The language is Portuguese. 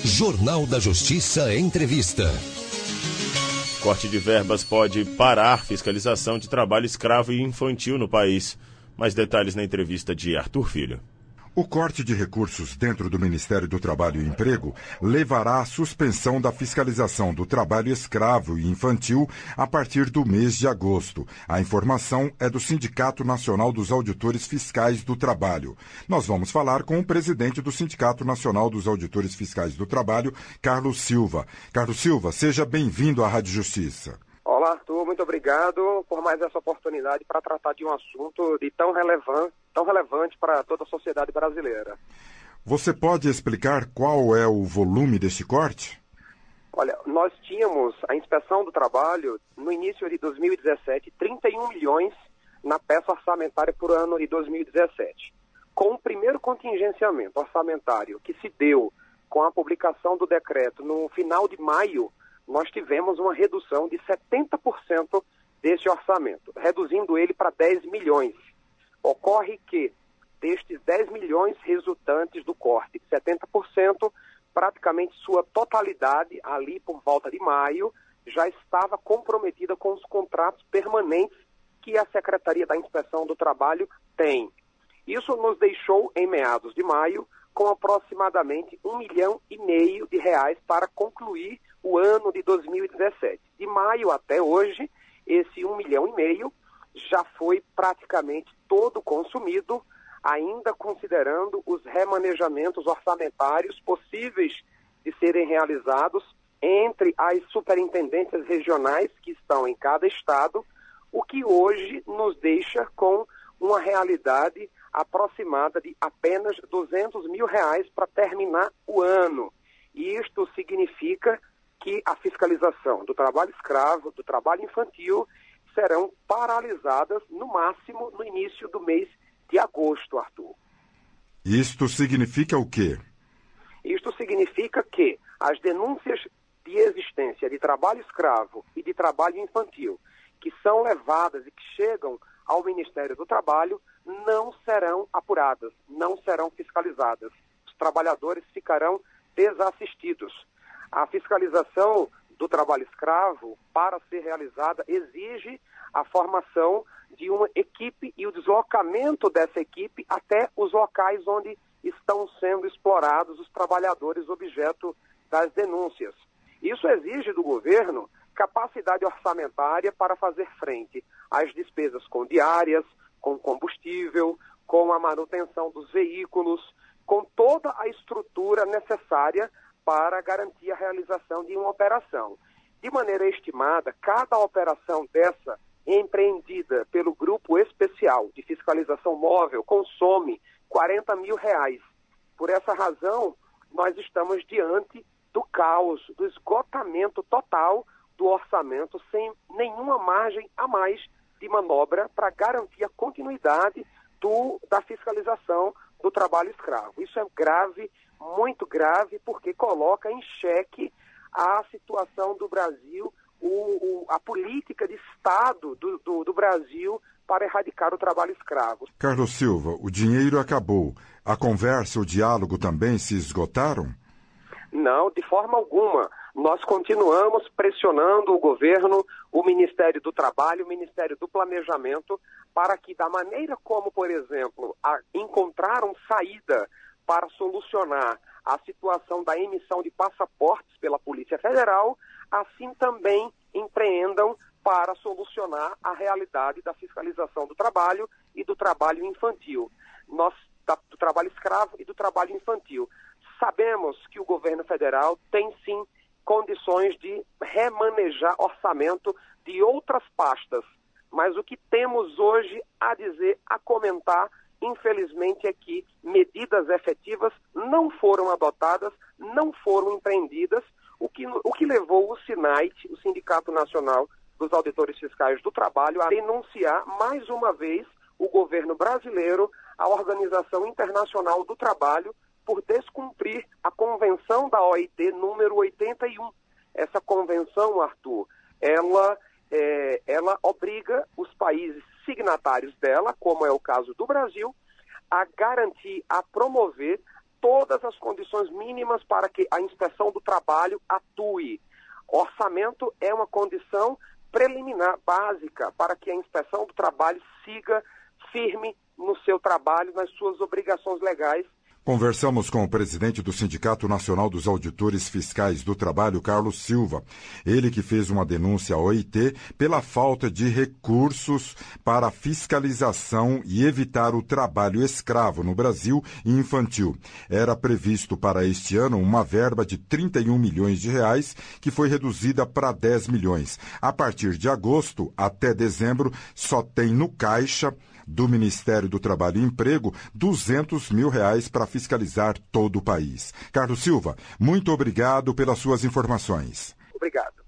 Jornal da Justiça Entrevista. Corte de verbas pode parar fiscalização de trabalho escravo e infantil no país. Mais detalhes na entrevista de Arthur Filho. O corte de recursos dentro do Ministério do Trabalho e Emprego levará à suspensão da fiscalização do trabalho escravo e infantil a partir do mês de agosto. A informação é do Sindicato Nacional dos Auditores Fiscais do Trabalho. Nós vamos falar com o presidente do Sindicato Nacional dos Auditores Fiscais do Trabalho, Carlos Silva. Carlos Silva, seja bem-vindo à Rádio Justiça. Olá, Arthur, muito obrigado por mais essa oportunidade para tratar de um assunto de tão relevante para toda a sociedade brasileira. Você pode explicar qual é o volume deste corte? Olha, nós tínhamos a inspeção do trabalho no início de 2017, 31 milhões na peça orçamentária por ano de 2017. Com o primeiro contingenciamento orçamentário que se deu com a publicação do decreto no final de maio, nós tivemos uma redução de 70% desse orçamento, reduzindo ele para 10 milhões. Ocorre que, destes 10 milhões resultantes do corte de 70%, praticamente sua totalidade, ali por volta de maio, já estava comprometida com os contratos permanentes que a Secretaria da Inspeção do Trabalho tem. Isso nos deixou, em meados de maio, com aproximadamente R$ 1,5 milhão de reais para concluir o ano de 2017. De maio até hoje, esse R$ 1,5 milhão já foi praticamente todo consumido, ainda considerando os remanejamentos orçamentários possíveis de serem realizados entre as superintendências regionais que estão em cada estado, o que hoje nos deixa com uma realidade aproximada de apenas R$ 200 mil para terminar o ano. E isto significa que a fiscalização do trabalho escravo, do trabalho infantil, serão paralisadas, no máximo, no início do mês de agosto, Arthur. Isto significa o quê? Isto significa que as denúncias de existência de trabalho escravo e de trabalho infantil, que são levadas e que chegam ao Ministério do Trabalho, não serão apuradas, não serão fiscalizadas. Os trabalhadores ficarão desassistidos. A fiscalização do trabalho escravo, para ser realizada, exige a formação de uma equipe e o deslocamento dessa equipe até os locais onde estão sendo explorados os trabalhadores objeto das denúncias. Isso exige do governo capacidade orçamentária para fazer frente às despesas com diárias, com combustível, com a manutenção dos veículos, com toda a estrutura necessária para garantir a realização de uma operação. De maneira estimada, cada operação dessa empreendida pelo Grupo Especial de Fiscalização Móvel consome R$ 40 mil. Por essa razão, nós estamos diante do caos, do esgotamento total do orçamento, sem nenhuma margem a mais de manobra para garantir a continuidade da fiscalização do trabalho escravo. Isso é grave, muito grave, porque coloca em xeque a situação do Brasil, a política de Estado do Brasil para erradicar o trabalho escravo. Carlos Silva, o dinheiro acabou. A conversa, o diálogo também se esgotaram? Não, de forma alguma. Nós continuamos pressionando o governo, o Ministério do Trabalho, o Ministério do Planejamento, para que, da maneira como, por exemplo, encontraram saída para solucionar a situação da emissão de passaportes pela Polícia Federal, assim também empreendam para solucionar a realidade da fiscalização do trabalho e do trabalho infantil. Do trabalho escravo e do trabalho infantil. Sabemos que o governo federal tem, sim, condições de remanejar orçamento de outras pastas, mas o que temos hoje a dizer, a comentar, infelizmente, é que medidas efetivas não foram adotadas, não foram empreendidas, o que levou o SINAIT, o Sindicato Nacional dos Auditores Fiscais do Trabalho, a denunciar mais uma vez o governo brasileiro, a Organização Internacional do Trabalho, por descumprir a Convenção da OIT número 81. Essa convenção, Arthur, ela obriga os países signatários dela, como é o caso do Brasil, a garantir, a promover todas as condições mínimas para que a inspeção do trabalho atue. Orçamento é uma condição preliminar, básica, para que a inspeção do trabalho siga firme no seu trabalho, nas suas obrigações legais. Conversamos com o presidente do Sindicato Nacional dos Auditores Fiscais do Trabalho, Carlos Silva. Ele que fez uma denúncia à OIT pela falta de recursos para fiscalização e evitar o trabalho escravo no Brasil e infantil. Era previsto para este ano uma verba de 31 milhões de reais, que foi reduzida para 10 milhões. A partir de agosto até dezembro, só tem no caixa do Ministério do Trabalho e Emprego 200 mil reais para fiscalizar todo o país. Carlos Silva, muito obrigado pelas suas informações. Obrigado.